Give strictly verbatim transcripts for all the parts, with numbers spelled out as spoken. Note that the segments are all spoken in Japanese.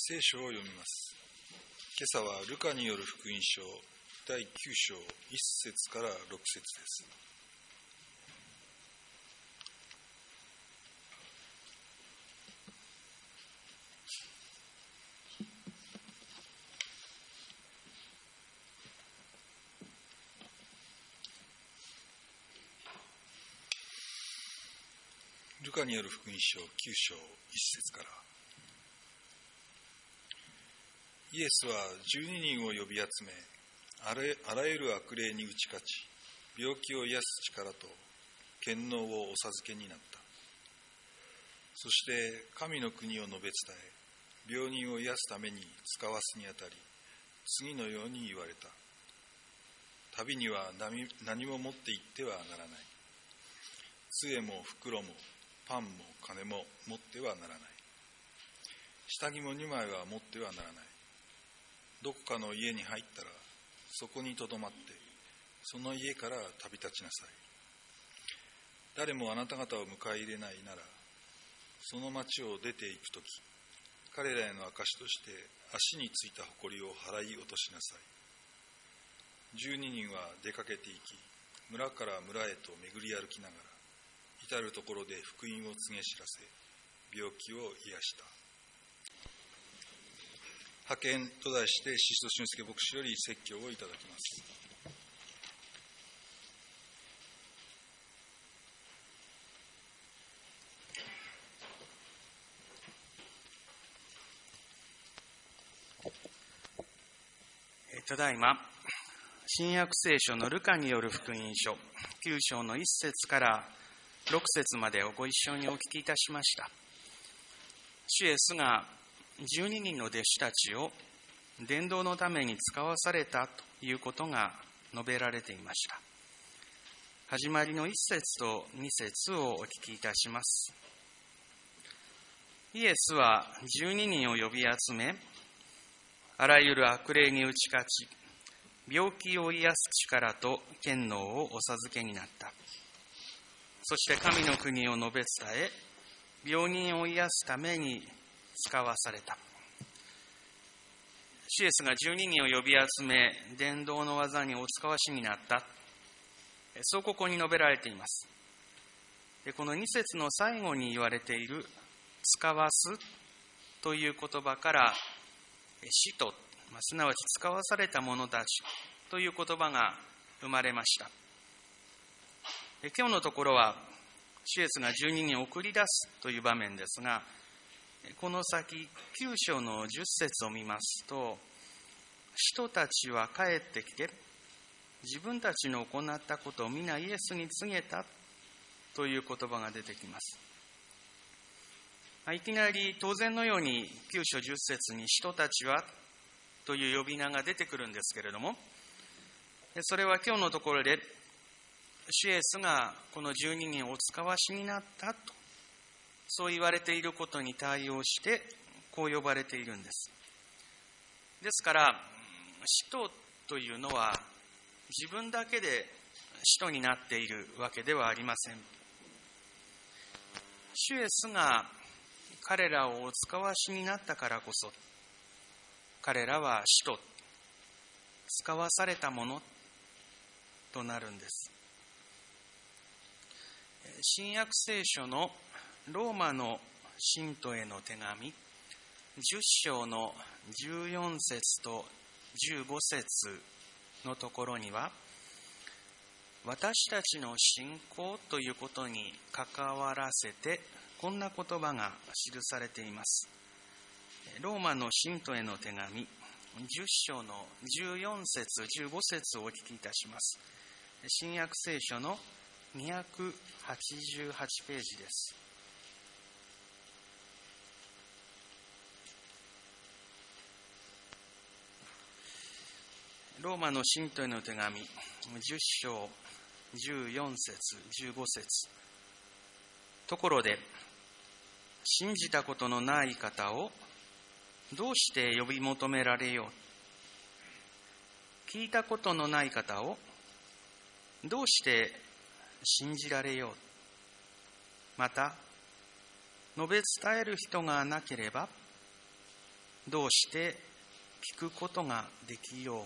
聖書を読みます。今朝はルカによる福音書だいきゅう章いち節からろく節です。ルカによる福音書きゅう章いち節から。イエスはじゅうににんを呼び集め、あらゆる悪霊に打ち勝ち、病気を癒す力と権能をお授けになった。そして神の国を述べ伝え、病人を癒すために使わすにあたり、次のように言われた。旅には何, 何も持って行ってはならない。杖も袋もパンも金も持ってはならない。下着もにまいは持ってはならない。どこかの家に入ったら、そこにとどまって、その家から旅立ちなさい。誰もあなた方を迎え入れないなら、その町を出て行くとき、彼らへの証として足についた埃を払い落としなさい。十二人は出かけて行き、村から村へと巡り歩きながら、至るところで福音を告げ知らせ、病気を癒した。派遣と題して、宍戸俊介牧師より説教をいただきます。 ただいま、新約聖書のルカによる福音書きゅう章のいち節からろく節までをご一緒にお聞きいたしました。主イエスがじゅうににんの弟子たちを伝道のために使わされたということが述べられていました。始まりのいち節とに節をお聞きいたします。イエスはじゅうににんを呼び集め、あらゆる悪霊に打ち勝ち、病気を癒す力と権能をお授けになった。そして神の国を述べ伝え、病人を癒すために使わされた。主イエスがじゅうににんを呼び集め、伝道の技にお使わしになった。そうここに述べられています。このに節の最後に言われている使わすという言葉から、使徒、すなわち使わされた者たちという言葉が生まれました。今日のところは、主イエスがじゅうににんを送り出すという場面ですが、この先きゅう章のじゅっ節を見ますと、使徒たちは帰ってきて、自分たちの行ったことを皆イエスに告げたという言葉が出てきます。いきなり当然のようにきゅう章じゅっ節に使徒たちはという呼び名が出てくるんですけれども、それは今日のところで主イエスがこのじゅうににんをお使わしになったと、そう言われていることに対応してこう呼ばれているんです。ですから使徒というのは自分だけで使徒になっているわけではありません。主イエスが彼らをお使わしになったからこそ、彼らは使徒、使わされたものとなるんです。新約聖書のローマの信徒への手紙じゅっ章のじゅうよん節とじゅうご節のところには、私たちの信仰ということに関わらせてこんな言葉が記されています。ローマの信徒への手紙じゅっ章のじゅうよん節じゅうご節をお聞きいたします。新約聖書のにひゃくはちじゅうはちページです。ローマの信徒への手紙じゅっ章じゅうよん節じゅうご節。ところで信じたことのない方をどうして呼び求められよう、聞いたことのない方をどうして信じられよう、また述べ伝える人がなければどうして聞くことができよう。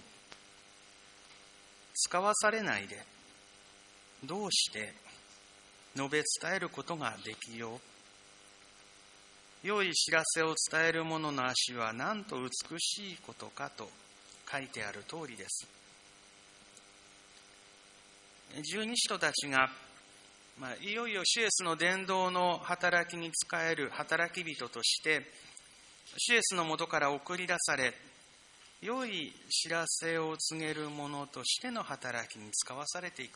使わされないでどうして述べ伝えることができよう。良い知らせを伝える者の足はなんと美しいことかと書いてある通りです。十二使徒たちが、まあ、いよいよ主イエスの伝道の働きに仕える働き人として主イエスのもとから送り出され、良い知らせを告げる者としての働きに使わされていく、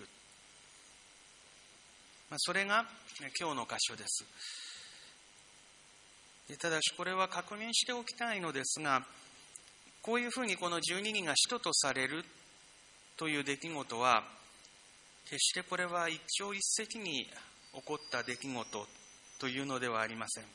まあ、それが今日の箇所です。でただしこれは確認しておきたいのですが、こういうふうにこのじゅうににんが使徒とされるという出来事は決してこれは一朝一夕に起こった出来事というのではありません。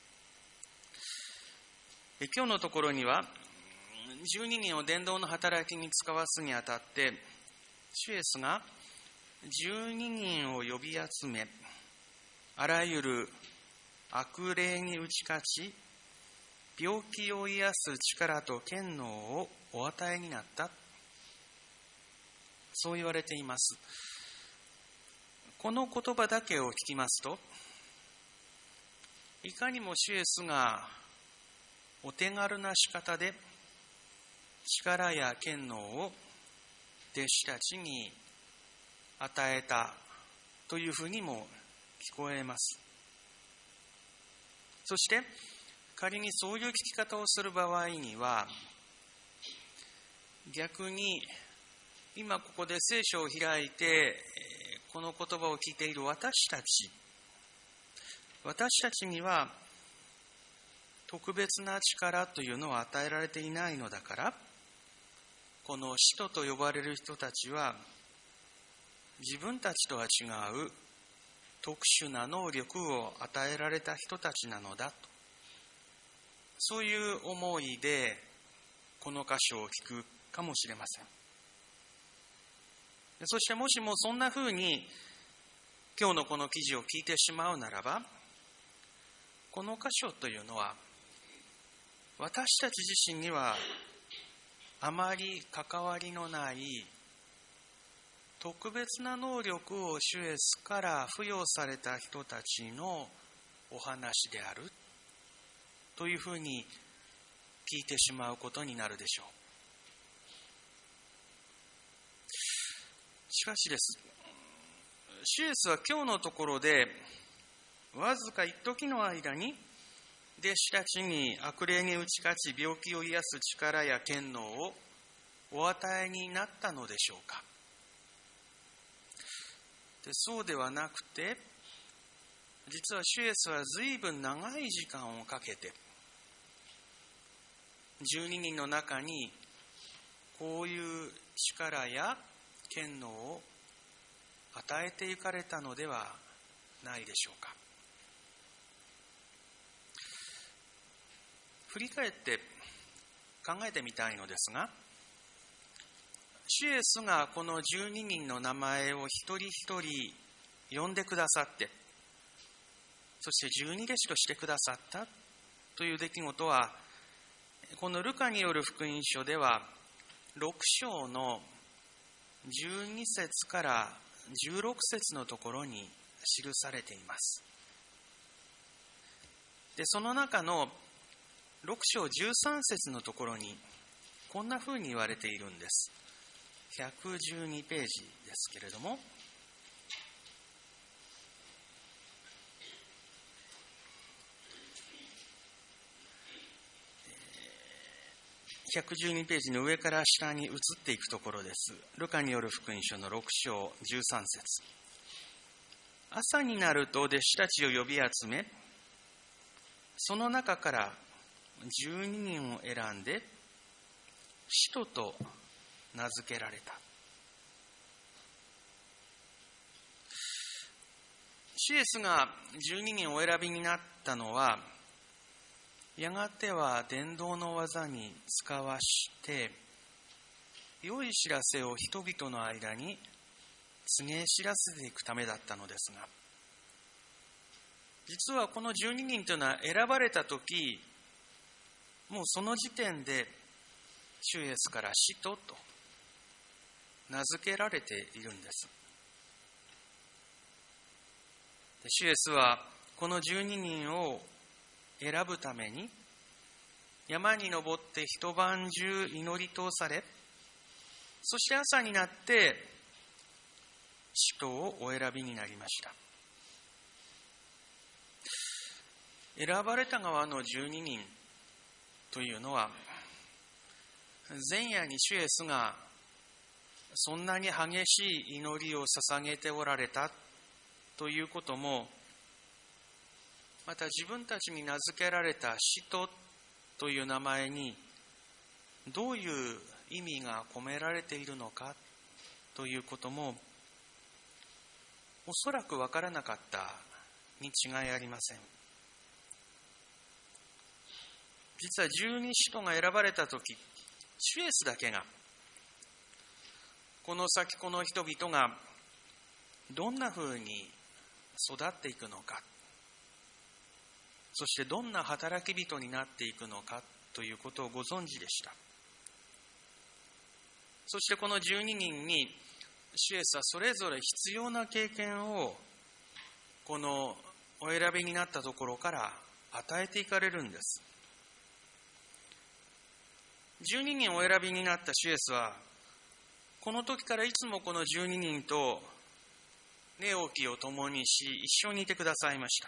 今日のところにはじゅうににんを伝道の働きに使わすにあたって主イエスがじゅうににんを呼び集め、あらゆる悪霊に打ち勝ち病気を癒す力と権能をお与えになった、そう言われています。この言葉だけを聞きますと、いかにも主イエスがお手軽な仕方で力や権能を弟子たちに与えたというふうにも聞こえます。そして仮にそういう聞き方をする場合には、逆に今ここで聖書を開いてこの言葉を聞いている私たち私たちには特別な力というのは与えられていないのだから、この使徒と呼ばれる人たちは自分たちとは違う特殊な能力を与えられた人たちなのだと、そういう思いでこの箇所を聞くかもしれません。そしてもしもそんなふうに今日のこの記事を聞いてしまうならば、この箇所というのは私たち自身にはあまり関わりのない特別な能力を主イエスから付与された人たちのお話であるというふうに聞いてしまうことになるでしょう。しかしです、主イエスは今日のところでわずか一時の間に弟子たちに悪霊に打ち勝ち病気を癒す力や権能をお与えになったのでしょうか。でそうではなくて、実は主イエスは随分長い時間をかけてじゅうににんの中にこういう力や権能を与えていかれたのではないでしょうか。振り返って考えてみたいのですが、主イエスがこのじゅうににんの名前を一人一人呼んでくださって、そして十二弟子としてくださったという出来事は、このルカによる福音書ではろく章のじゅうに節からじゅうろく節のところに記されています。でその中のろく章じゅうさん節のところにこんなふうに言われているんです。ひゃくじゅうにページですけれども、ひゃくじゅうにページの上から下に移っていくところです。ルカによる福音書のろく章じゅうさん節。朝になると弟子たちを呼び集め、その中からじゅうににんを選んで使徒と名付けられた。主イエスがじゅうににんをお選びになったのは、やがては伝道の技に使わして良い知らせを人々の間に告げ知らせていくためだったのですが、実はこのじゅうににんというのは選ばれたとき、 もうその時点で主イエスから使徒と名付けられているんです。主イエスはこのじゅうににんを選ぶために山に登って一晩中祈り通され、そして朝になって使徒をお選びになりました。選ばれた側のじゅうににんというのは、前夜に主イエスがそんなに激しい祈りを捧げておられたということも、また自分たちに名付けられた使徒という名前にどういう意味が込められているのかということもおそらく分からなかったに違いありません。実は十二使徒が選ばれたとき、主イエスだけがこの先この人々がどんなふうに育っていくのか、そしてどんな働き人になっていくのかということをご存知でした。そしてこのじゅうににんに主イエスはそれぞれ必要な経験をこのお選びになったところから与えていかれるんです。じゅうににんお選びになった主イエスはこの時からいつもこのじゅうににんと寝起きを共にし一緒にいてくださいました。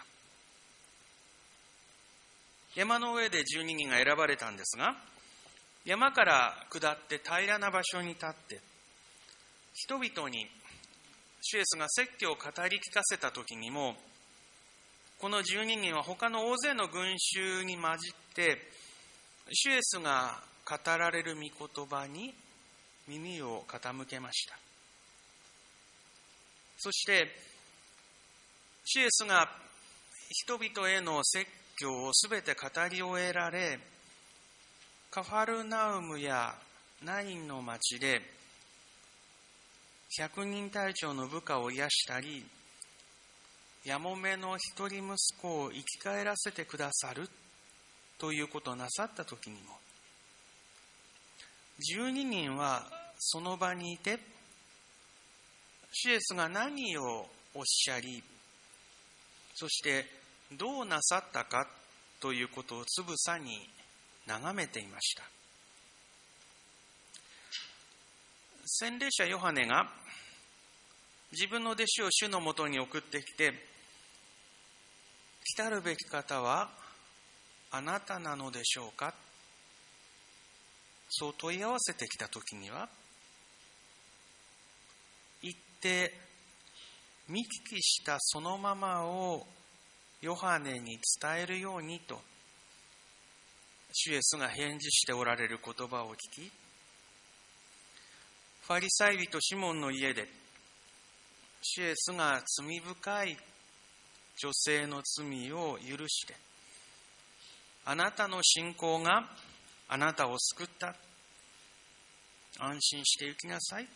山の上でじゅうににんが選ばれたんですが、山から下って平らな場所に立って人々に主イエスが説教を語り聞かせた時にも、このじゅうににんは他の大勢の群衆に混じって主イエスが語られる御言葉に耳を傾けました。そして主イエスが人々への説教をすべて語り終えられ、カファルナウムやナインの町で百人隊長の部下を癒したり、やもめの一人息子を生き返らせてくださるということをなさったときにも、じゅうににんはその場にいて、主イエスが何をおっしゃり、そしてどうなさったかということをつぶさに眺めていました。洗礼者ヨハネが自分の弟子を主のもとに送ってきて、来たるべき方はあなたなのでしょうか、そう問い合わせてきたときには、行って見聞きしたそのままをヨハネに伝えるようにと主イエスが返事しておられる言葉を聞き、ファリサイ人シモンの家で主イエスが罪深い女性の罪を許して、あなたの信仰があなたを救った、安心して行きなさい、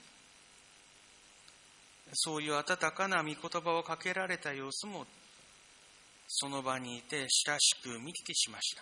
そういう温かな御言葉をかけられた様子もその場にいて親しく見聞きしました。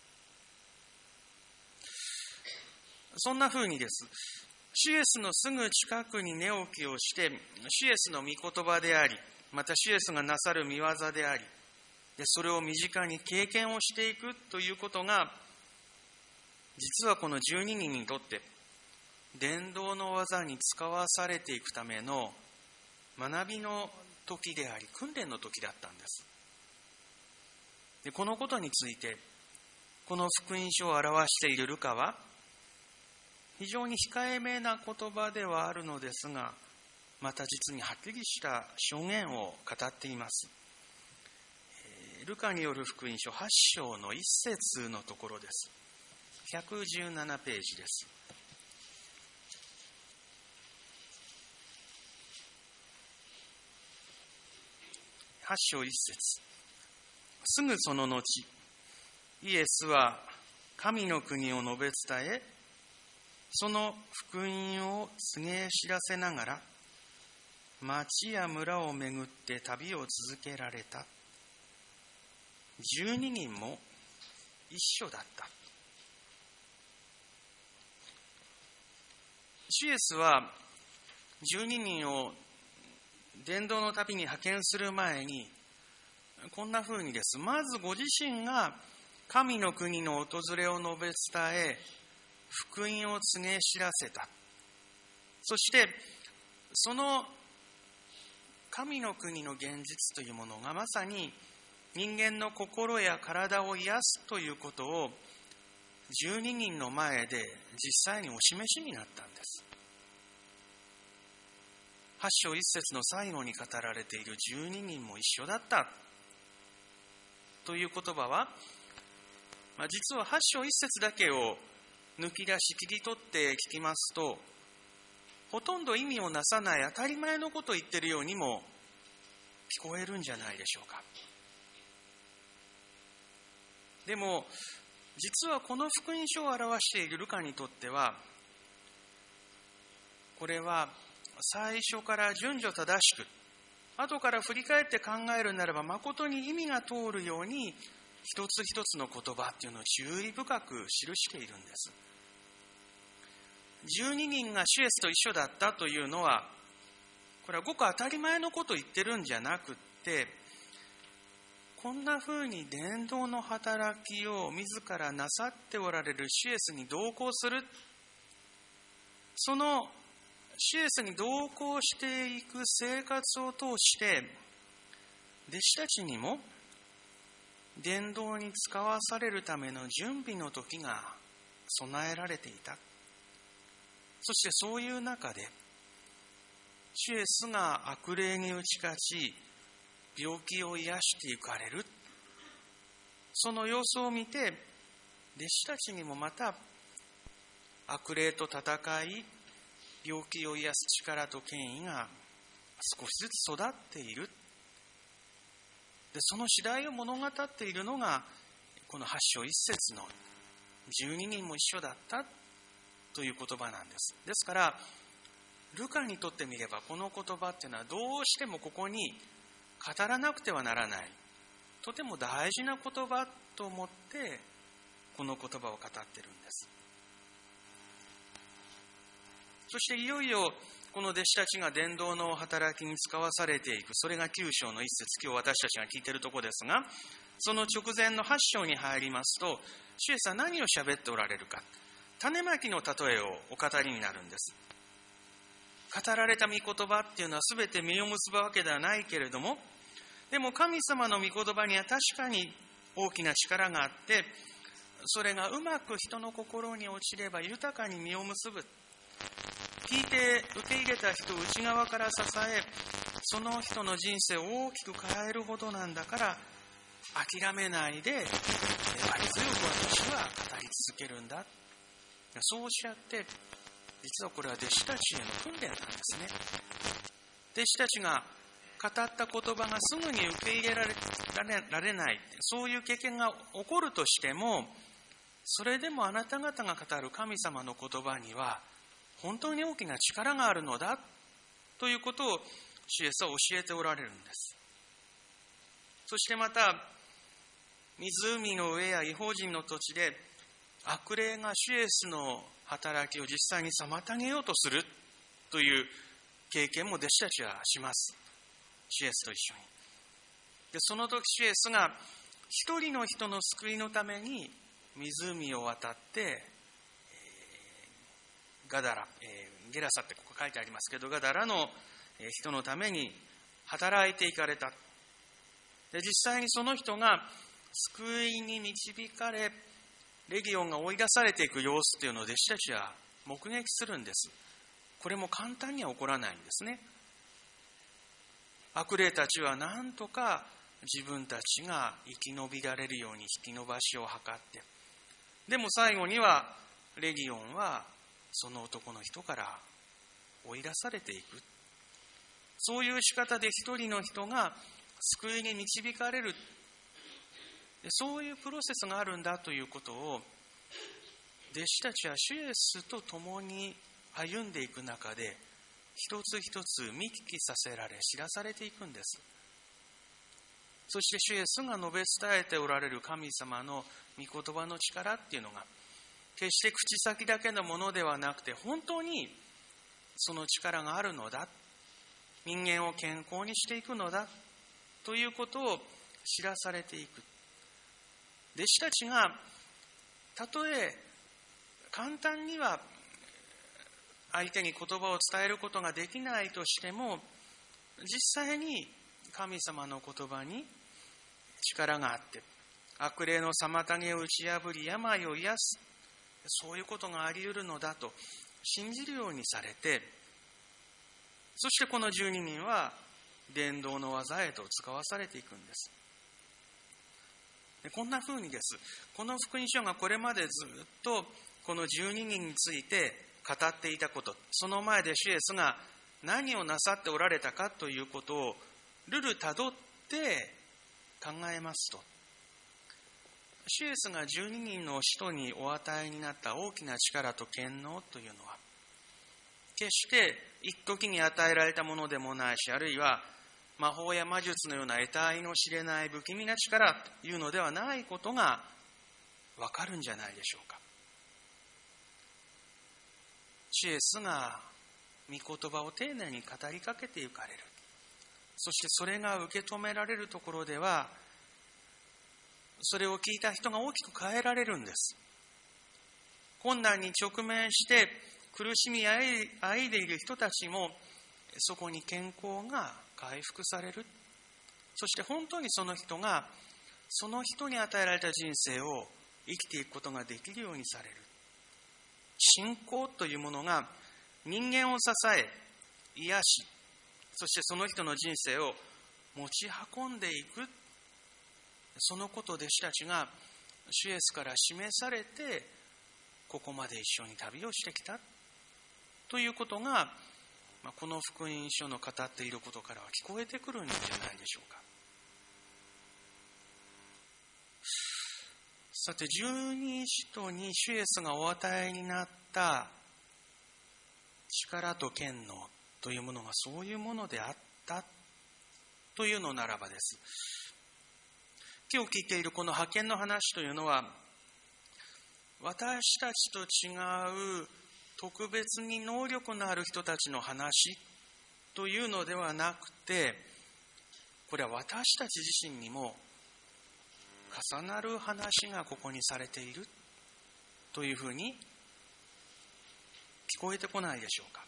そんな風にです、主イエスのすぐ近くに寝起きをして、主イエスの御言葉であり、また主イエスがなさる御業であり、でそれを身近に経験をしていくということが、実はこのじゅうににんにとって伝道の技に使わされていくための学びの時であり、訓練の時だったんです。でこのことについてこの福音書を表しているルカは非常に控えめな言葉ではあるのですが、また実にはっきりした証言を語っています。ルカによる福音書はち章のいっ節のところです。ひゃくじゅうななページです。はち章いっ節。すぐその後、イエスは神の国を述べ伝え、その福音を告げ知らせながら、町や村を巡って旅を続けられた。十二人も一緒だった。 主イエスはじゅうににんを伝道の旅に派遣する前に、こんな風にです。まずご自身が神の国の訪れを述べ伝え、福音を告げ知らせた。そして、その神の国の現実というものがまさに人間の心や体を癒すということをじゅうににんの前で実際にお示しになったんです。はち章いち節の最後に語られているじゅうににんも一緒だったという言葉は、まあ、実ははち章いち節だけを抜き出し切り取って聞きますと、ほとんど意味をなさない当たり前のことを言っているようにも聞こえるんじゃないでしょうか。でも実はこの福音書を表しているルカにとっては、これは最初から順序正しく、後から振り返って考えるならば誠に意味が通るように一つ一つの言葉っていうのを注意深く記しているんです。じゅうににんが主イエスと一緒だったというのは、これはごく当たり前のことを言ってるんじゃなくって、こんなふうに伝道の働きを自らなさっておられる主イエスに同行する、その主イエスに同行していく生活を通して、弟子たちにも伝道に使わされるための準備の時が備えられていた。そしてそういう中で、主イエスが悪霊に打ち勝ち、病気を癒していかれる。その様子を見て、弟子たちにもまた悪霊と戦い、病気を癒す力と権威が少しずつ育っている。で、その次第を物語っているのが、このはち章いち節のじゅうににんも一緒だったという言葉なんです。ですから、ルカにとってみれば、この言葉っていうのはどうしてもここに語らなくてはならない、とても大事な言葉と思ってこの言葉を語っているんです。そしていよいよこの弟子たちが伝道の働きに使わされていく、それがきゅう章の一節、今日私たちが聞いているところですが、その直前のはち章に入りますと、主イエスは何を喋っておられるか、種まきの例えをお語りになるんです。語られた御言葉っていうのは全て実を結ぶわけではないけれども、でも神様の御言葉には確かに大きな力があって、それがうまく人の心に落ちれば豊かに実を結ぶ。聞いて受け入れた人を内側から支え、その人の人生を大きく変えるほどなんだから、諦めないで粘り強く私は語り続けるんだ。そうおっしゃって、実はこれは弟子たちへの訓練なんですね。弟子たちが語った言葉がすぐに受け入れられ、られない、そういう経験が起こるとしても、それでもあなた方が語る神様の言葉には本当に大きな力があるのだということを主イエスは教えておられるんです。そしてまた、湖の上や異邦人の土地で悪霊が主イエスの働きを実際に妨げようとするという経験も弟子たちはします。主イエスと一緒に。で、その時主イエスが一人の人の救いのために湖を渡って、えー、ガダラ、えー、ゲラサってここ書いてありますけど、ガダラの人のために働いていかれた。で、実際にその人が救いに導かれ、レギオンが追い出されていく様子というのを弟子たちは目撃するんです。これも簡単には起こらないんですね。悪霊たちは何とか自分たちが生き延びられるように引き延ばしを図って、でも最後にはレギオンはその男の人から追い出されていく。そういう仕方で一人の人が救いに導かれる、そういうプロセスがあるんだということを弟子たちは主イエスと共に歩んでいく中で一つ一つ見聞きさせられ知らされていくんです。そして主イエスが述べ伝えておられる神様の御言葉の力っていうのが決して口先だけのものではなくて、本当にその力があるのだ、人間を健康にしていくのだということを知らされていく。弟子たちがたとえ簡単には相手に言葉を伝えることができないとしても、実際に神様の言葉に力があって、悪霊の妨げを打ち破り病を癒す、そういうことがあり得るのだと信じるようにされて、そしてこのじゅうににんは伝道の技へと使わされていくんです。でこんな風にです、この福音書がこれまでずっとこのじゅうににんについて語っていたこと、その前で主イエスが何をなさっておられたかということをるるたどって考えますと、主イエスがじゅうににんの使徒にお与えになった大きな力と権能というのは、決して一時に与えられたものでもないし、あるいは魔法や魔術のような得体の知れない不気味な力というのではないことがわかるんじゃないでしょうか。主イエスが御言葉を丁寧に語りかけてゆかれる。そしてそれが受け止められるところでは、それを聞いた人が大きく変えられるんです。困難に直面して苦しみあいでいる人たちも、そこに健康が回復される。そして本当にその人がその人に与えられた人生を生きていくことができるようにされる。信仰というものが人間を支え、癒し、そしてその人の人生を持ち運んでいく。そのことを弟子たちが主イエスから示されて、ここまで一緒に旅をしてきたということが、この福音書の語っていることからは聞こえてくるんじゃないでしょうか。さて、十二使徒に主イエスがお与えになった力と権能というものがそういうものであったというのならばです。今日聞いているこの派遣の話というのは、私たちと違う特別に能力のある人たちの話というのではなくて、これは私たち自身にも重なる話がここにされているというふうに聞こえてこないでしょうか。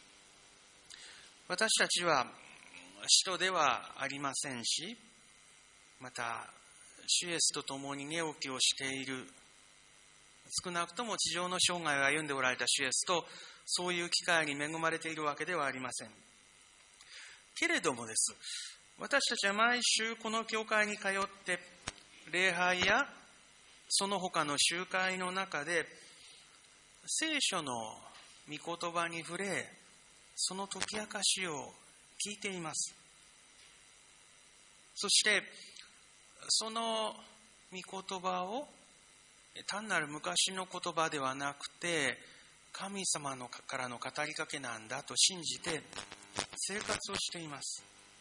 私たちは使徒ではありませんし、また主イエスと共に寝起きをしている、少なくとも地上の生涯を歩んでおられた主イエスとそういう機会に恵まれているわけではありません。けれどもです、私たちは毎週この教会に通って礼拝やその他の集会の中で聖書の御言葉に触れ、その解き明かしを聞いています。そしてその御言葉を単なる昔の言葉ではなくて、神様のからの語りかけなんだと信じて生活をしています。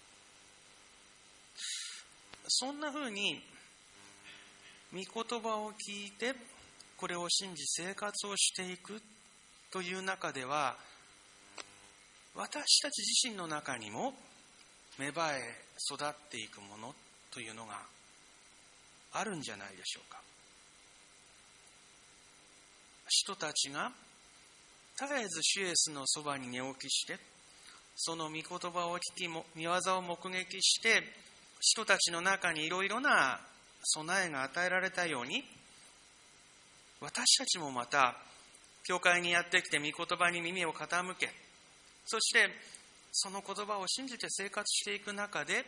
そんなふうに御言葉を聞いてこれを信じ生活をしていくという中では、私たち自身の中にも芽生え育っていくものというのがあるんじゃないでしょうか。使徒たちが絶えず主イエスのそばに寝起きして、その御言葉を聞き、御業を目撃して、使徒たちの中にいろいろな備えが与えられたように、私たちもまた教会にやってきて御言葉に耳を傾け、そしてその言葉を信じて生活していく中で、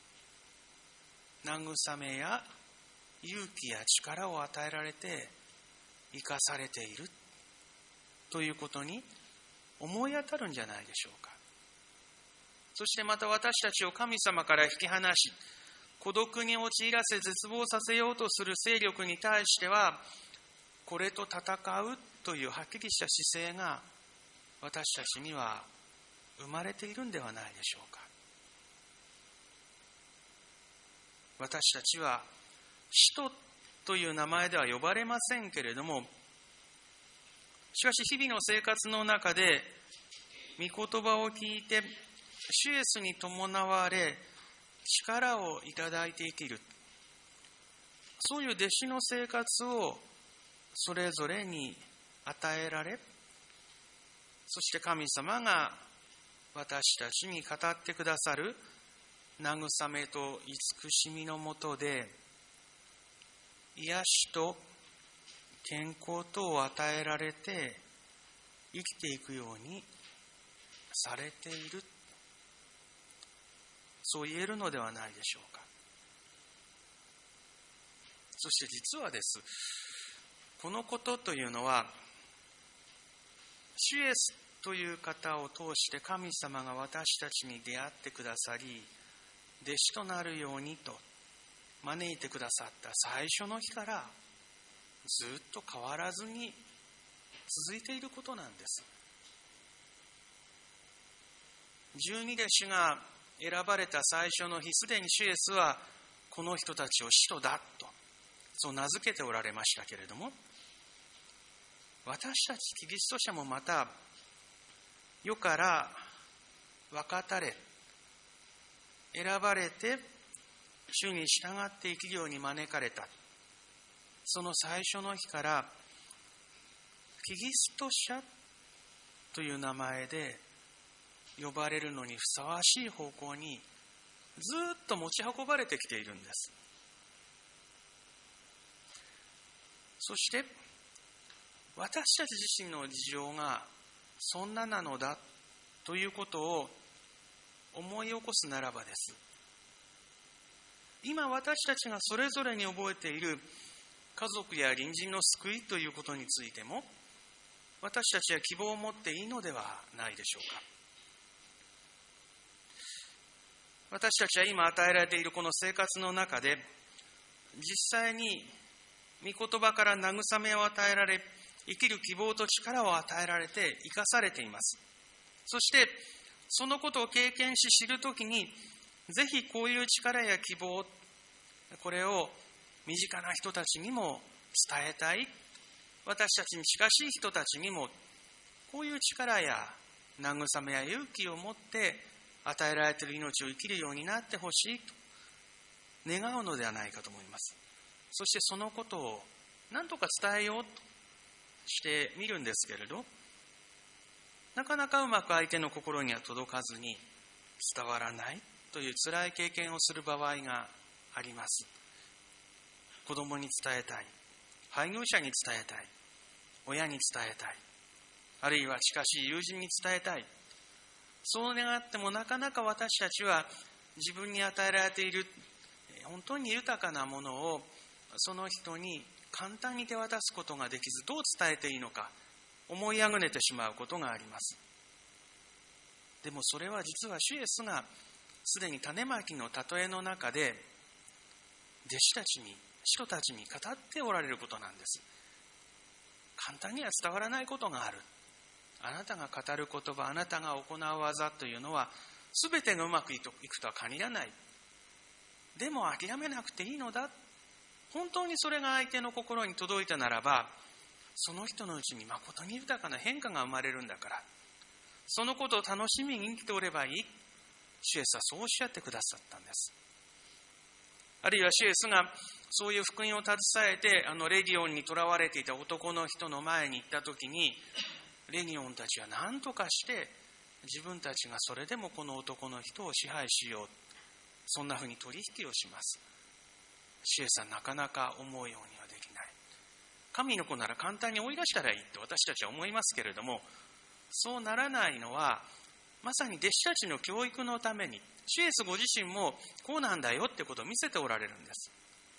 慰めや勇気や力を与えられて生かされているということに思い当たるんじゃないでしょうか。そしてまた私たちを神様から引き離し、孤独に陥らせ絶望させようとする勢力に対しては、これと戦うというはっきりした姿勢が私たちには生まれているんではないでしょうか。私たちは使徒という名前では呼ばれませんけれども、しかし日々の生活の中で御言葉を聞いて主イエスに伴われ力をいただいて生きる、そういう弟子の生活をそれぞれに与えられ、そして神様が私たちに語ってくださる慰めと慈しみのもとで癒しと健康とを与えられて生きていくようにされている、そう言えるのではないでしょうか。そして実はです、このことというのは主イエスという方を通して神様が私たちに出会ってくださり、弟子となるようにと招いてくださった最初の日からずっと変わらずに続いていることなんです。十二弟子が選ばれた最初の日、すでに主イエスはこの人たちを使徒だとそう名付けておられましたけれども、私たちキリスト者もまた世から分かたれ選ばれて主に従って生きるように招かれた、その最初の日からキリスト者という名前で呼ばれるのにふさわしい方向にずっと持ち運ばれてきているんです。そして私たち自身の事情がそんななのだということを思い起こすならばです。今私たちがそれぞれに覚えている家族や隣人の救いということについても私たちは希望を持っていいのではないでしょうか。私たちは今与えられているこの生活の中で実際に御言葉から慰めを与えられ、生きる希望と力を与えられて生かされています。そしてそのことを経験し知るときに、ぜひこういう力や希望、これを身近な人たちにも伝えたい、私たちに近しい人たちにもこういう力や慰めや勇気を持って与えられている命を生きるようになってほしいと願うのではないかと思います。そしてそのことを何とか伝えようとしてみるんですけれど、なかなかうまく相手の心には届かずに伝わらないという辛い経験をする場合があります。子供に伝えたい、配偶者に伝えたい、親に伝えたい、あるいは近しい友人に伝えたい、そう願ってもなかなか私たちは自分に与えられている本当に豊かなものをその人に簡単に手渡すことができず、どう伝えていいのか思いあぐねてしまうことがあります。でもそれは実は主イエスがすでに種まきの例えの中で弟子たちに、使徒たちに語っておられることなんです。簡単には伝わらないことがある。あなたが語る言葉、あなたが行う技というのは全てがうまくいくとは限らない。でも諦めなくていいのだ。本当にそれが相手の心に届いたならば、その人のうちに誠に豊かな変化が生まれるんだから、そのことを楽しみに生きておればいい。主イエスはそうおっしゃってくださったんです。あるいは主イエスがそういう福音を携えてあのレギオンに囚われていた男の人の前に行ったときに、レギオンたちは何とかして自分たちがそれでもこの男の人を支配しよう、そんなふうに取引をします。主イエスはなかなか思うようにはできない。神の子なら簡単に追い出したらいいって私たちは思いますけれども、そうならないのはまさに弟子たちの教育のために、主イエスご自身もこうなんだよってことを見せておられるんです。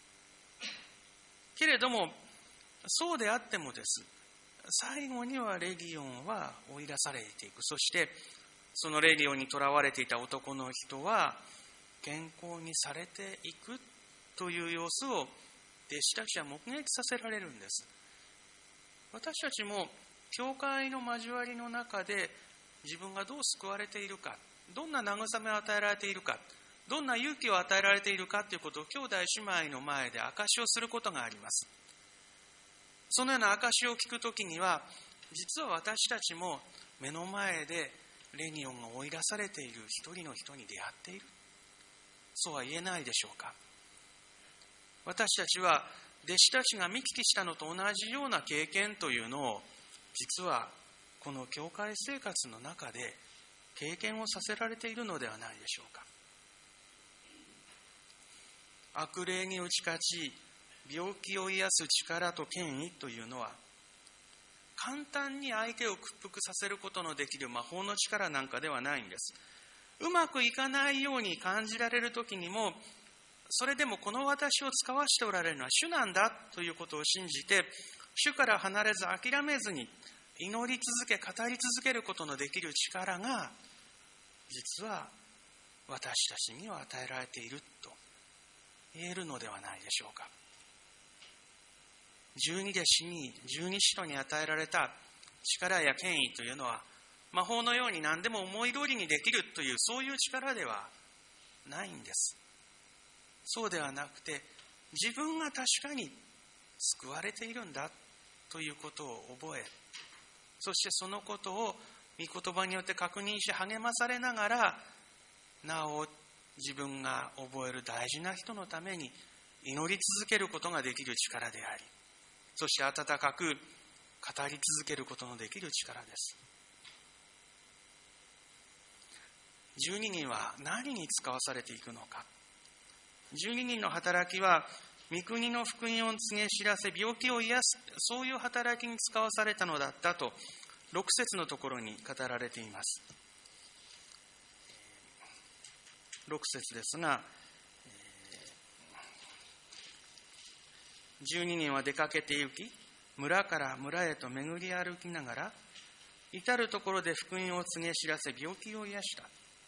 けれどもそうであってもです、最後にはレギオンは追い出されていく。そしてそのレギオンに囚われていた男の人は健康にされていくという様子を弟子たちは目撃させられるんです。私たちも教会の交わりの中で自分がどう救われているか、どんな慰めを与えられているか、どんな勇気を与えられているかということを兄弟姉妹の前で証しをすることがあります。そのような証しを聞くときには、実は私たちも目の前でレニオンが追い出されている一人の人に出会っている。そうは言えないでしょうか。私たちは弟子たちが見聞きしたのと同じような経験というのを、実はこの教会生活の中で経験をさせられているのではないでしょうか。悪霊に打ち勝ち、病気を癒す力と権威というのは、簡単に相手を屈服させることのできる魔法の力なんかではないんです。うまくいかないように感じられるときにも、それでもこの私を使わしておられるのは主なんだということを信じて、主から離れず諦めずに祈り続け、語り続けることのできる力が、実は私たちには与えられていると言えるのではないでしょうか。十二弟子に、十二使徒に与えられた力や権威というのは、魔法のように何でも思い通りにできるという、そういう力ではないんです。そうではなくて、自分が確かに救われているんだということを覚え、そしてそのことを御言葉によって確認し励まされながら、なお自分が覚える大事な人のために祈り続けることができる力であり、そして温かく語り続けることのできる力です。十二人は何に使わされていくのか。十二人の働きは、御国の福音を告げ知らせ、病気を癒す、そういう働きに使わされたのだったと、六節のところに語られています。六節ですが、十二人は出かけて行き、村から村へと巡り歩きながら、至るところで福音を告げ知らせ、病気を癒した。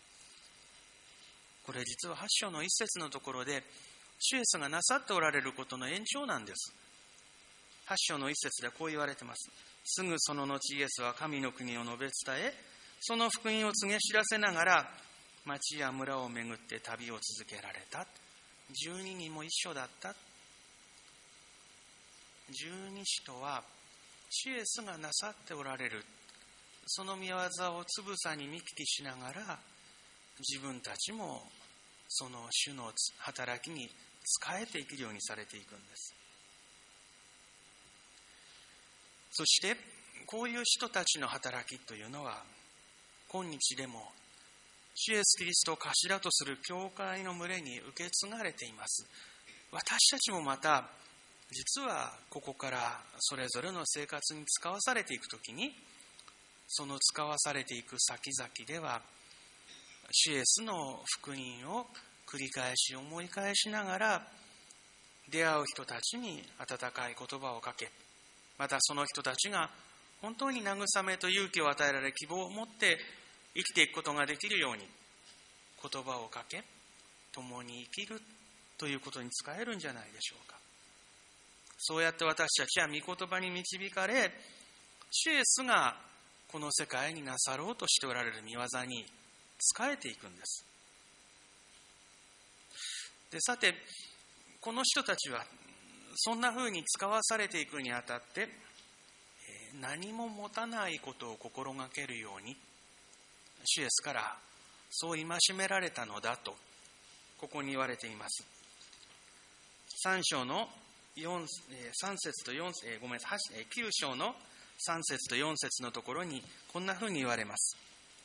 これ実は八章の一節のところで、主イエスがなさっておられることの延長なんです。八章の一節でこう言われています。すぐその後イエスは神の国を述べ伝え、その福音を告げ知らせながら、町や村を巡って旅を続けられた。十二人も一緒だった。十二使徒は、主イエスがなさっておられる、その御業をつぶさに見聞きしながら、自分たちもその主の働きに仕えていけるようにされていくんです。そしてこういう人たちの働きというのは、今日でも主イエスキリストを頭とする教会の群れに受け継がれています。私たちもまた、実はここからそれぞれの生活に使わされていくときに、その使わされていく先々では、主イエスの福音を繰り返し思い返しながら、出会う人たちに温かい言葉をかけ、またその人たちが本当に慰めと勇気を与えられ、希望を持って生きていくことができるように言葉をかけ、共に生きるということに使えるんじゃないでしょうか。そうやって私たちは御言葉に導かれ、主イエスがこの世界になさろうとしておられる御業に仕えていくんです。で、さて、この人たちはそんな風に使わされていくにあたって、何も持たないことを心がけるように、主イエスからそう戒められたのだと、ここに言われています。三章の四三節と四えごめんなさい九章の三節と四節のところにこんな風に言われます。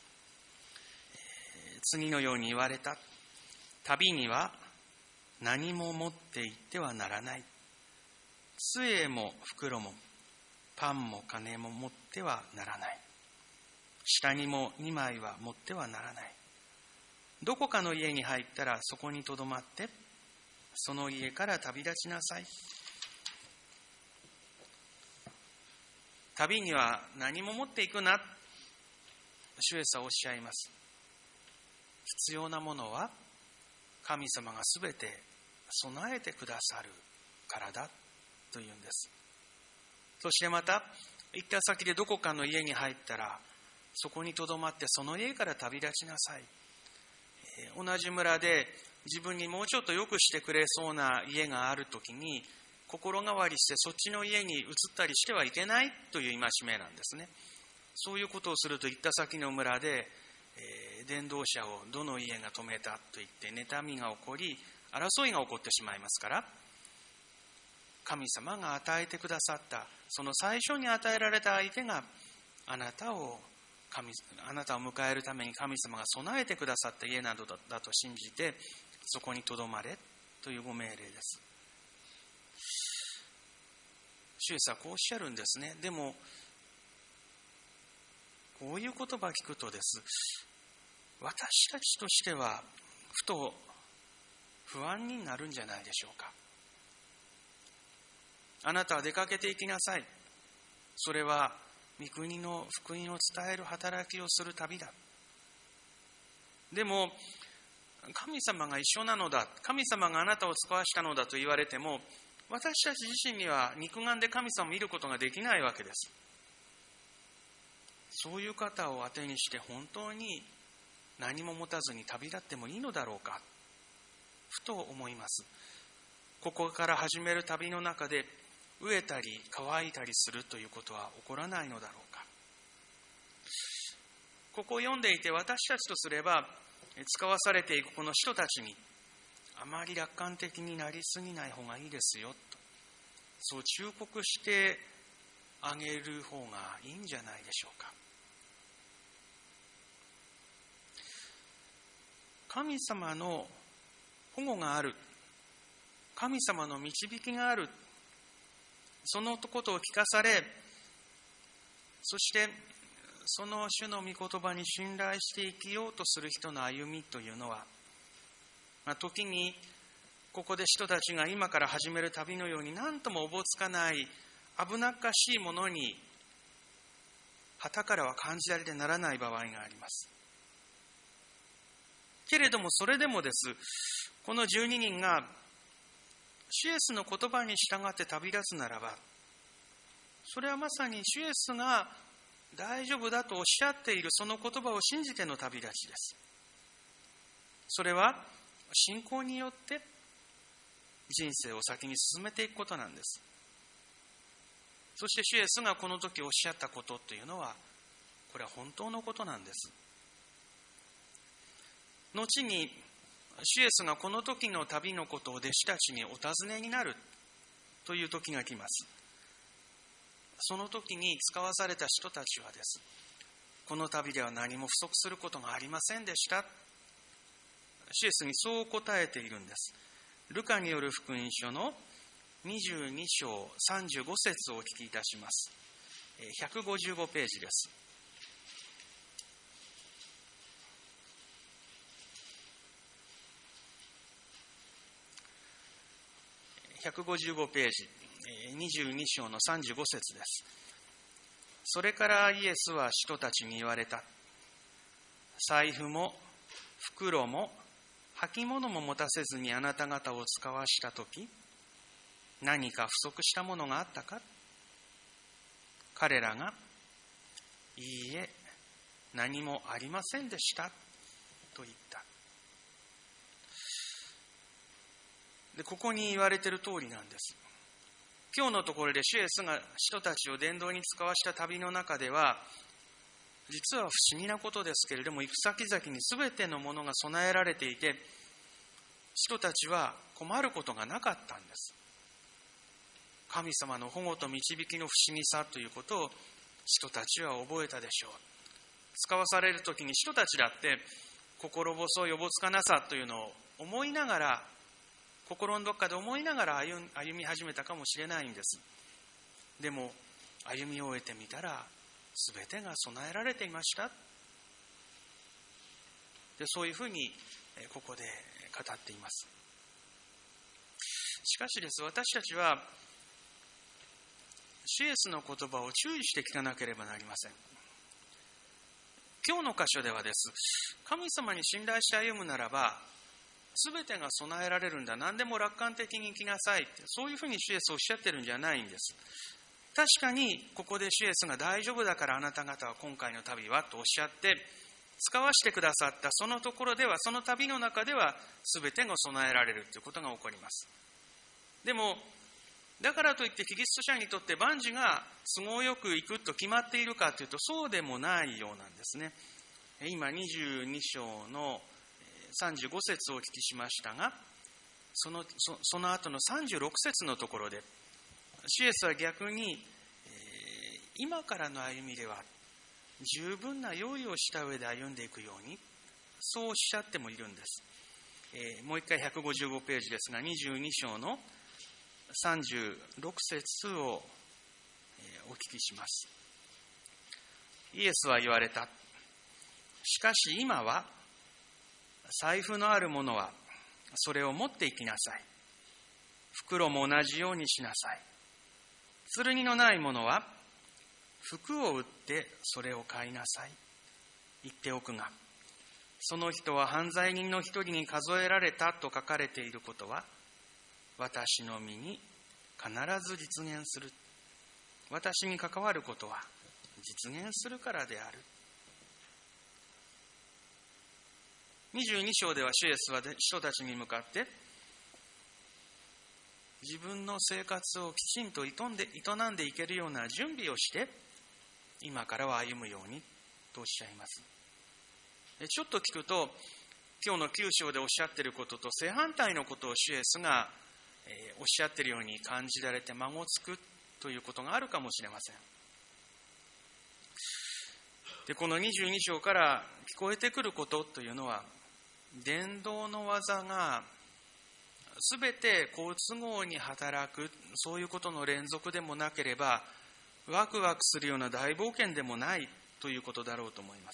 次のように言われた。旅には何も持って行ってはならない。杖も袋もパンも金も持ってはならない。下にも二枚は持ってはならない。どこかの家に入ったらそこにとどまって、その家から旅立ちなさい。旅には何も持っていくな。主イエスはおっしゃいます。必要なものは神様がすべて備えてくださるからだというんです。そしてまた、行った先でどこかの家に入ったら、そこにとどまってその家から旅立ちなさい。えー、同じ村で自分にもうちょっと良くしてくれそうな家があるときに、心変わりしてそっちの家に移ったりしてはいけないという戒めなんですね。そういうことをすると、行った先の村でえー、伝道者をどの家が止めたと言って妬みが起こり、争いが起こってしまいますから、神様が与えてくださった、その最初に与えられた相手があなたを神あなたを迎えるために神様が備えてくださった家などだ、だと信じて、そこにとどまれというご命令です。主イエスはこうおっしゃるんですね。でもこういう言葉を聞くとです、私たちとしてはふと不安になるんじゃないでしょうか。あなたは出かけていきなさい。それは御国の福音を伝える働きをする旅だ。でも神様が一緒なのだ、神様があなたを使わしたのだと言われても、私たち自身には肉眼で神様を見ることができないわけです。そういう方を当てにして本当に何も持たずに旅立ってもいいのだろうか、ふと思います。ここから始める旅の中で飢えたり乾いたりするということは起こらないのだろうか。ここを読んでいて、私たちとすれば使わされていくこの人たちにあまり楽観的になりすぎない方がいいですよと、そう忠告してあげる方がいいんじゃないでしょうか。神様の保護がある、神様の導きがある、そのことを聞かされ、そしてその主の御言葉に信頼して生きようとする人の歩みというのは、まあ、時にここで人たちが今から始める旅のように何ともおぼつかない危なっかしいものに傍からは感じられてならない場合があります。けれどもそれでもです、このじゅうににんが主イエスの言葉に従って旅立つならば、それはまさに主イエスが大丈夫だとおっしゃっているその言葉を信じての旅立ちです。それは信仰によって人生を先に進めていくことなんです。そして主イエスがこの時おっしゃったことというのは、これは本当のことなんです。後に主イエスがこの時の旅のことを弟子たちにお尋ねになるという時が来ます。その時に使わされた人たちはです、この旅では何も不足することがありませんでした。主イエスにそう答えているんです。ルカによる福音書のにじゅうに章さんじゅうご節をお聞きいたします。ひゃくごじゅうごページです。ひゃくごじゅうごページ、にじゅうに章のさんじゅうご節です。それからイエスは人たちに言われた。財布も袋も履物も持たせずにあなた方を使わしたとき、何か不足したものがあったか。彼らが、いいえ、何もありませんでしたと言った。で、ここに言われている通りなんです。今日のところで主イエスが人たちを伝道に使わした旅の中では、実は不思議なことですけれども、行く先々に全てのものが備えられていて、人たちは困ることがなかったんです。神様の保護と導きの不思議さということを人たちは覚えたでしょう。使わされるときに人たちだって心細いおぼつかなさというのを思いながら、心のどっかで思いながら 歩, 歩み始めたかもしれないんです。でも歩み終えてみたら全てが備えられていました。で、そういうふうにここで語っています。しかしです、私たちは主イエスの言葉を注意して聞かなければなりません。今日の箇所ではです、神様に信頼して歩むならば全てが備えられるんだ、何でも楽観的に生きなさいって、そういうふうに主イエスおっしゃってるんじゃないんです。確かにここで主イエスが大丈夫だからあなた方は今回の旅はとおっしゃって使わしてくださったそのところでは、その旅の中では全てが備えられるということが起こります。でもだからといってキリスト者にとって万事が都合よくいくと決まっているかというと、そうでもないようなんですね。 今にじゅうに章のさんじゅうご節をお聞きしましたが、その、そ、その後のさんじゅうろく節のところで、主イエスは逆に、えー、今からの歩みでは十分な用意をした上で歩んでいくように、そうおっしゃってもいるんです。えー、もう一回ひゃくごじゅうごページですが、にじゅうに章のさんじゅうろく節をお聞きします。イエスは言われた。しかし今は、財布のある者はそれを持って行きなさい。袋も同じようにしなさい。剣のない者は服を売ってそれを買いなさい。言っておくが、その人は犯罪人の一人に数えられたと書かれていることは、私の身に必ず実現する。私に関わることは実現するからである。にじゅうに章では主イエスは人たちに向かって、自分の生活をきちんと営んで、営んでいけるような準備をして、今からは歩むようにとおっしゃいます。ちょっと聞くと、今日のきゅう章でおっしゃっていることと正反対のことを主イエスが、えー、おっしゃっているように感じられて、孫つくということがあるかもしれません。で、このにじゅうに章から聞こえてくることというのは、伝道の技がすべて好都合に働く、そういうことの連続でもなければ、ワクワクするような大冒険でもないということだろうと思います。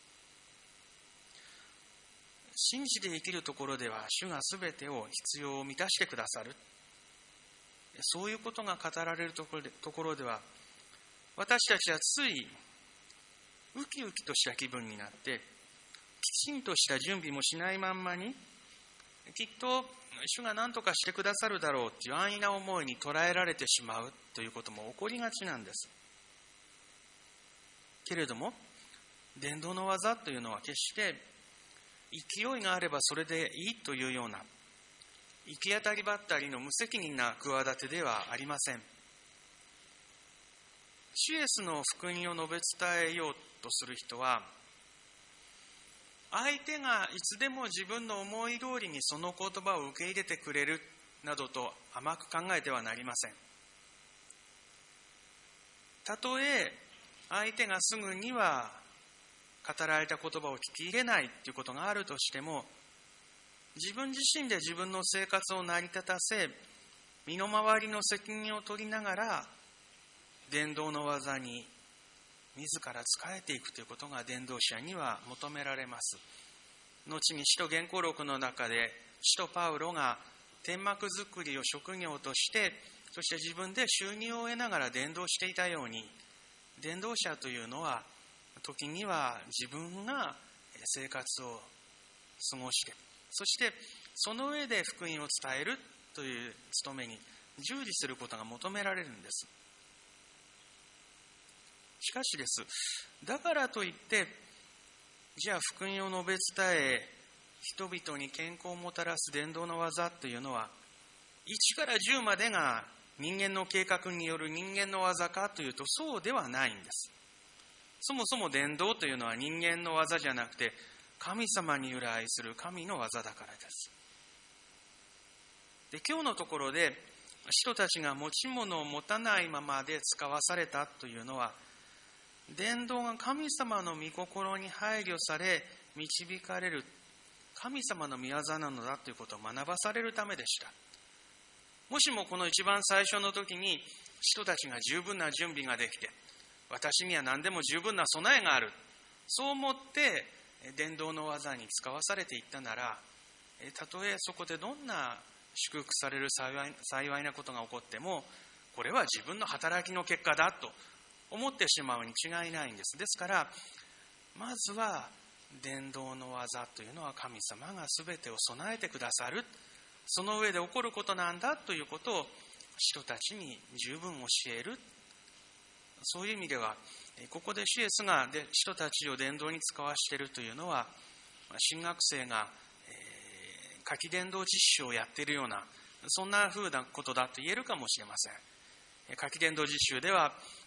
信じて生きるところでは、主がすべてを必要を満たしてくださる。そういうことが語られるところで、ところでは、私たちはついウキウキとした気分になって、きちんとした準備もしないまんまに、きっと主が何とかしてくださるだろうという安易な思いに捉えられてしまうということも起こりがちなんです。けれども、伝道の技というのは決して勢いがあればそれでいいというような行き当たりばったりの無責任な企てではありません。主イエスの福音を述べ伝えようとする人は、相手がいつでも自分の思い通りにその言葉を受け入れてくれるなどと甘く考えてはなりません。たとえ相手がすぐには語られた言葉を聞き入れないということがあるとしても、自分自身で自分の生活を成り立たせ、身の回りの責任を取りながら伝道の技に自ら仕えていくということが伝道者には求められます。後に使徒原稿録の中で、使徒パウロが天幕作りを職業として、そして自分で収入を得ながら伝道していたように、伝道者というのは時には自分が生活を過ごして、そしてその上で福音を伝えるという務めに従事することが求められるんです。しかしです、だからといって、じゃあ福音を述べ伝え、人々に健康をもたらす伝道の技というのは、いちからじゅうまでが人間の計画による人間の技かというと、そうではないんです。そもそも伝道というのは人間の技じゃなくて、神様に由来する神の技だからです。で、今日のところで、人たちが持ち物を持たないままで使わされたというのは、伝道が神様の御心に配慮され導かれる神様の御業なのだということを学ばされるためでした。もしもこの一番最初の時に人たちが十分な準備ができて、私には何でも十分な備えがある、そう思って伝道の技に使わされていったなら、たとえそこでどんな祝福される幸い、幸いなことが起こっても、これは自分の働きの結果だと思ってしまうに違いないんです。ですから、まずは伝道の技というのは神様が全てを備えてくださる、その上で起こることなんだということを人たちに十分教える。そういう意味では、ここで主イエスが人たちを伝道に使わしているというのは、神学生が夏季伝道実習をやっているような、そんな風なことだと言えるかもしれません。夏季伝道実習では、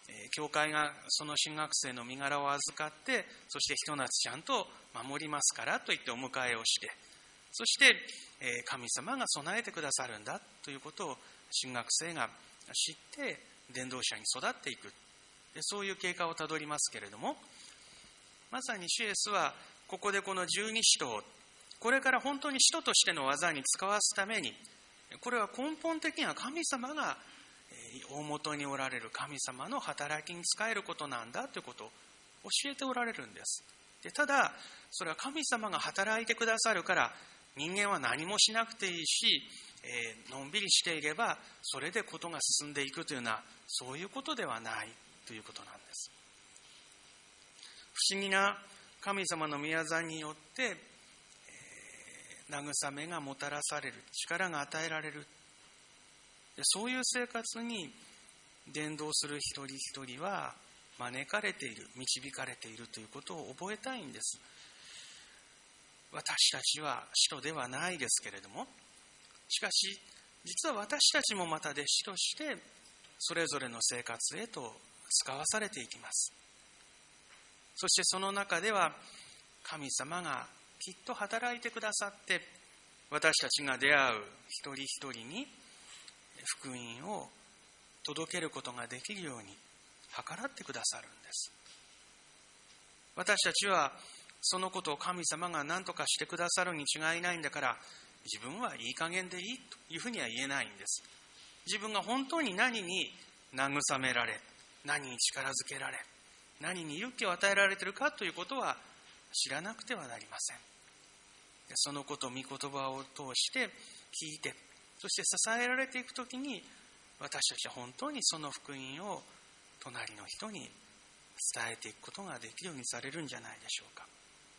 教会がその神学生の身柄を預かって、そしてひと夏ちゃんと守りますからと言ってお迎えをして、そして神様が備えてくださるんだということを神学生が知って伝道者に育っていく、そういう経過をたどりますけれども、まさに主イエスはここでこの十二使徒、これから本当に使徒としての技に使わすために、これは根本的には神様が大元におられる神様の働きに使えることなんだということを教えておられるんです。で、ただそれは神様が働いてくださるから人間は何もしなくていいし、えー、のんびりしていればそれでことが進んでいくというような、そういうことではないということなんです。不思議な神様の御業によって、えー、慰めがもたらされる、力が与えられる、そういう生活に伝道する一人一人は招かれている、導かれているということを覚えたいんです。私たちは使徒ではないですけれども、しかし実は私たちもまた弟子としてそれぞれの生活へと使わされていきます。そしてその中では神様がきっと働いてくださって、私たちが出会う一人一人に福音を届けることができるように計らってくださるんです。私たちはそのことを神様が何とかしてくださるに違いないんだから、自分はいい加減でいいというふうには言えないんです。自分が本当に何に慰められ、何に力づけられ、何に勇気を与えられているかということは知らなくてはなりません。そのことを御言葉を通して聞いて、そして支えられていくときに、私たちは本当にその福音を隣の人に伝えていくことができるようにされるんじゃないでしょうか。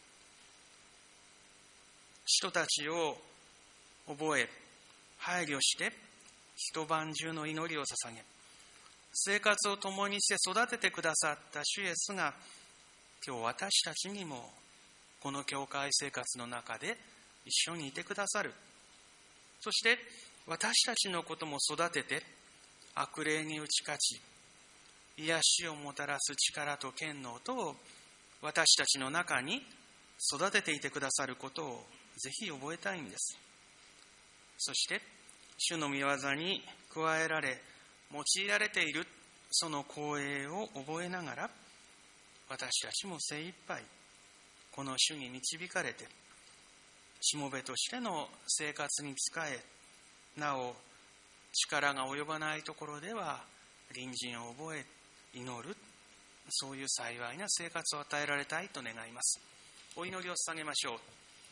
使徒たちを覚え、配慮して一晩中の祈りを捧げ、生活を共にして育ててくださった主イエスが、今日私たちにもこの教会生活の中で一緒にいてくださる。そして私たちのことも育てて、悪霊に打ち勝ち、癒しをもたらす力と権能とを私たちの中に育てていてくださることをぜひ覚えたいんです。そして主の御業に加えられ用いられているその光栄を覚えながら、私たちも精一杯この主に導かれて、しもべとしての生活に仕え、なお力が及ばないところでは隣人を覚え祈る、そういう幸いな生活を与えられたいと願います。お祈りを捧げましょう。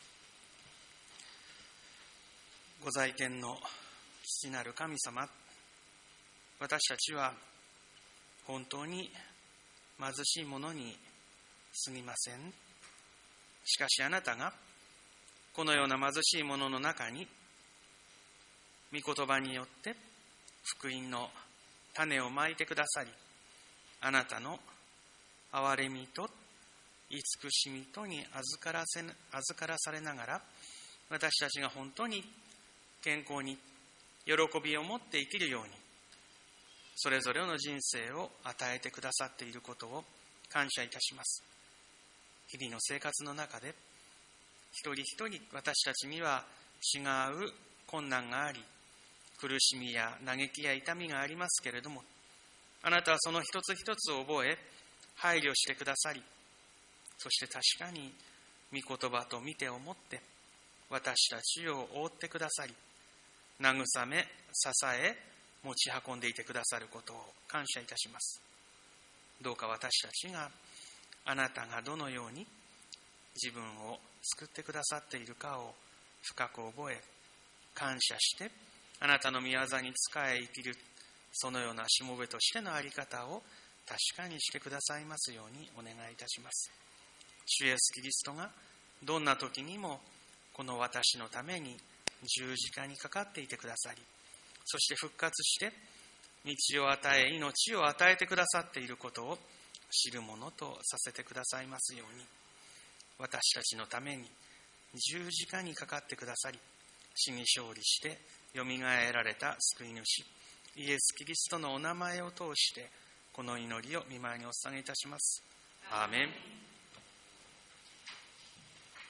ご在天の父なる神様、私たちは本当に貧しいものにすぎません。しかしあなたがこのような貧しいものの中に御言葉によって福音の種をまいてくださり、あなたの憐れみと慈しみとに預からせ預からされながら、私たちが本当に健康に喜びを持って生きるように、それぞれの人生を与えてくださっていることを感謝いたします。日々の生活の中で一人一人私たちには違う困難があり、苦しみや嘆きや痛みがありますけれども、あなたはその一つ一つを覚え配慮してくださり、そして確かに御言葉と御手を持って私たちを覆ってくださり、慰め支え持ち運んでいてくださることを感謝いたします。どうか私たちがあなたがどのように自分を救ってくださっているかを深く覚え、感謝してあなたの御業に仕え生きる、そのようなしもべとしての在り方を確かにしてくださいますようにお願いいたします。主イエスキリストがどんな時にもこの私のために十字架にかかっていてくださり、そして復活して道を与え命を与えてくださっていることを知るものとさせてくださいますように、私たちのために十字架にかかってくださり、死に勝利してよみがえられた救い主イエス・キリストのお名前を通してこの祈りを御前にお捧げいたします。アーメン。